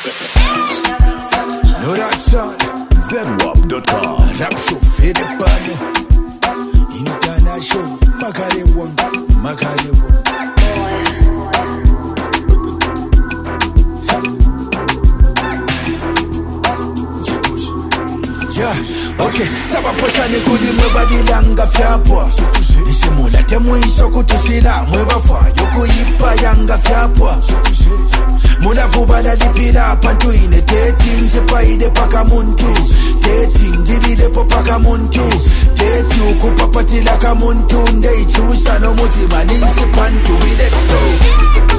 No that sound. ZWAP.com. Rap show fade pan. International. Makale one. Okay, saba posane kuli mwebadi langa fyapwa Nishimula temu isho kutusila mwebafwa Yoku ipa yanga fyapwa Mula fubala lipila pantu ine Dating njepa ide paka muntu Dating dilile po paka muntu Date ukupapatila ka muntu Nde ichusa no mutima ninsi pantu Ile to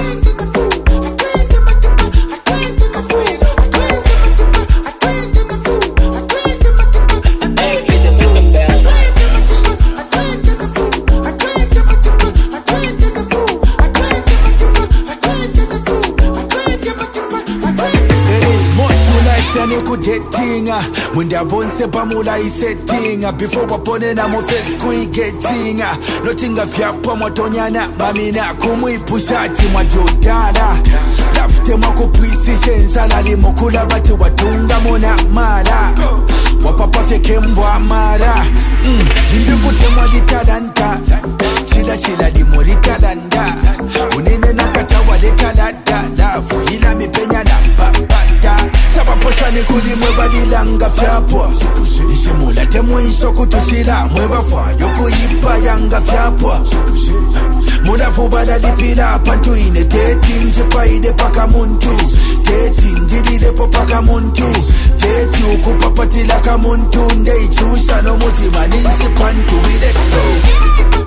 Kudetinga Mwenda bonse pamula isetinga Before wapone na mofes kuigetinga Notinga fyapa mwatonyana Mamina kumwipusati mwajodala Lafte mwakupwisi shenzala Limokula bati watunga mona mara Wapapa feke mbwa mara Limbi kutemwa litalanta Chila limori talanda Unene nakatawa letalada Lafu hila mipenya na babata Saba posane kuli mwebadi langa fyapwa Nishimula temu isho kutusila mwebafwa Yoku ipa yanga fyapwa Mula fubala lipila pantu ine Dating njepa ide paka muntu Dating dilile po paka muntu Date ukupapatila ka muntu Nde ichusa no mutima ninsi pantu Ile to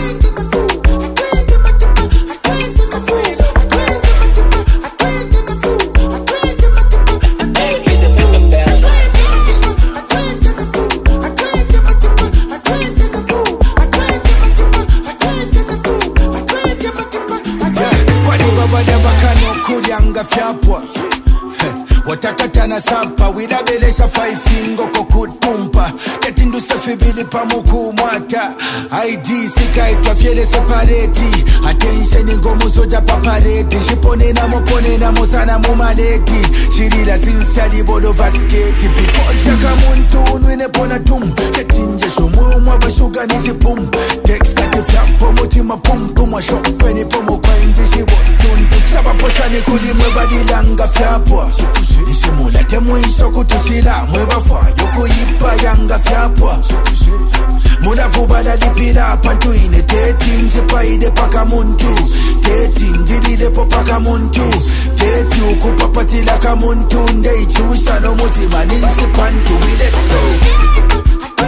Kulyanga fyapwa Watakatana sapa Widabelesha faifingo kokutumpa Ketindu sefibili pamuku mwata ID sikaitwa fiele separeti Attention ngomu soja papareti Shipone na musana mumaleti Shirila sinsali bodo vasketi Because yaka muntu unwine pona tum Ketinje shumu mwabashuga nichipum Text ati fyapo mutima pum pum wa shopeni pomo kwa inje shibotun Saba posani kuli mwebadi langa fyapwa Nishimula temu isho kutusila mwebafwa Yoku ipa yanga fyapwa Mula fubala lipila pantu ine Dating njepa ide paka muntu Dating dilile po paka muntu Date ukupapatila ka muntu Nde ichusa no mutima ninsi pantu Ile to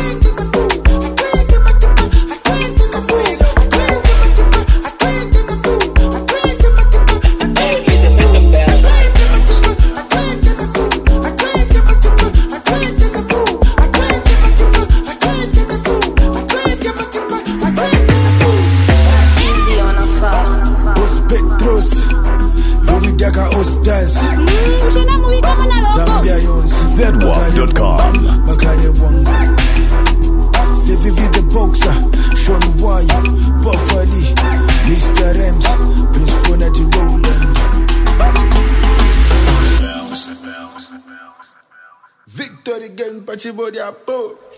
ZWAP.com. Makale Wanga. C'est Vivi the Boxer, Sean Wire, Buffalo, Mr. Rems, Prince Fonati Roland. Victory Gang, Pachibodi Apo.